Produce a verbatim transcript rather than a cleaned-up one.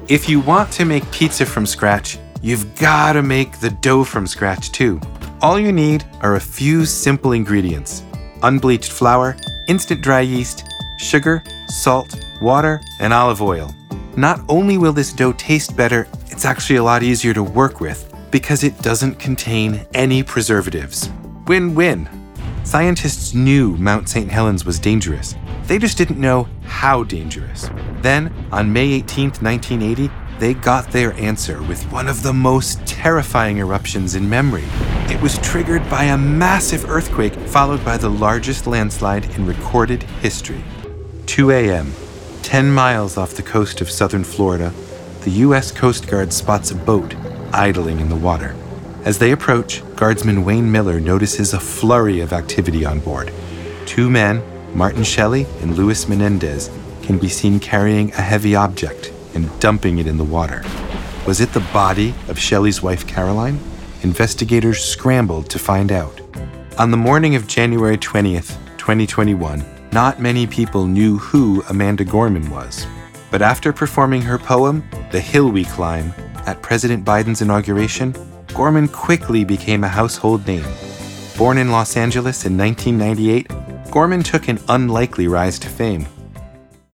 If you want to make pizza from scratch, you've gotta make the dough from scratch too. All you need are a few simple ingredients: unbleached flour, instant dry yeast, sugar, salt, water, and olive oil. Not only will this dough taste better, it's actually a lot easier to work with because it doesn't contain any preservatives. Win-win. Scientists knew Mount Saint Helens was dangerous. They just didn't know how dangerous. Then, on May eighteenth, nineteen eighty, they got their answer with one of the most terrifying eruptions in memory. It was triggered by a massive earthquake followed by the largest landslide in recorded history. two a.m., ten miles off the coast of southern Florida, the U S Coast Guard spots a boat idling in the water. As they approach, Guardsman Wayne Miller notices a flurry of activity on board. Two men, Martin Shelley and Luis Menendez, can be seen carrying a heavy object and dumping it in the water. Was it the body of Shelley's wife, Caroline? Investigators scrambled to find out. On the morning of January twentieth, twenty twenty-one, not many people knew who Amanda Gorman was. But after performing her poem, The Hill We Climb, at President Biden's inauguration, Gorman quickly became a household name. Born in Los Angeles in nineteen ninety-eight, Gorman took an unlikely rise to fame.